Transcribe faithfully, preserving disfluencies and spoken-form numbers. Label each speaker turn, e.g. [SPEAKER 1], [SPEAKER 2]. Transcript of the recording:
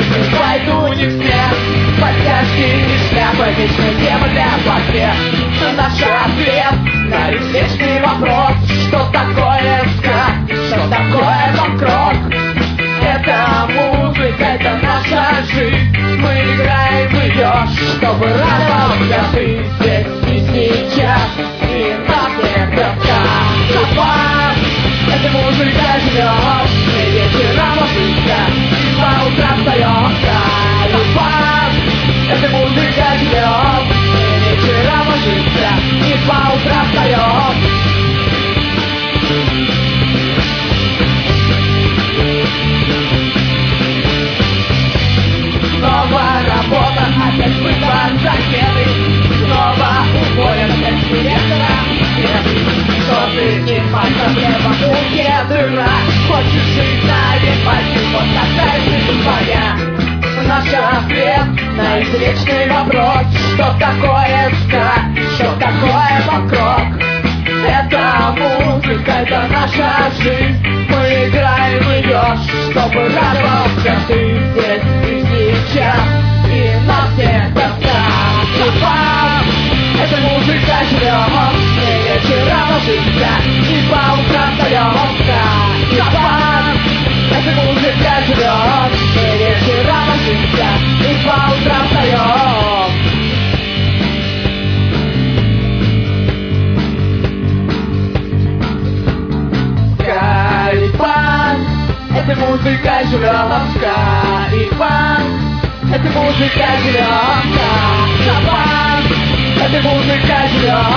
[SPEAKER 1] пойду не все подтяжки и шляпы, вечная тема для портрет. Наш ответ на извечный вопрос: что такое ска, что такое панк-рок? Это музыка, это наша жизнь. Мы играем ее, чтобы радовался ты здесь и сейчас. И нас не доска. Эта музыка живет, и вечером ложится, и по утрам встаемся. Эта музыка живет, и вечером ложится, и по утрам встаем. Снова работа, опять выбор заметы. Снова уволен, опять директора нет. Что ты не позволил в бутылке дыра? Хочешь жить на век, возьми, вот такая жизнь твоя. Наш ответ на извечный вопрос: что такое ска, что такое панк-рок? Это музыка, это наша жизнь. Мы играем ее, чтобы радовался ты здесь и сейчас. И нам не тоска. Эта музыка живет, и вечером ложится, и по утрам встаемся. И эта музыка живет, и вечером ложится, и по утрам встаем. Эта музыка живет, ска и панк. Эта музыка живет, ска и панк. Эта музыка живет,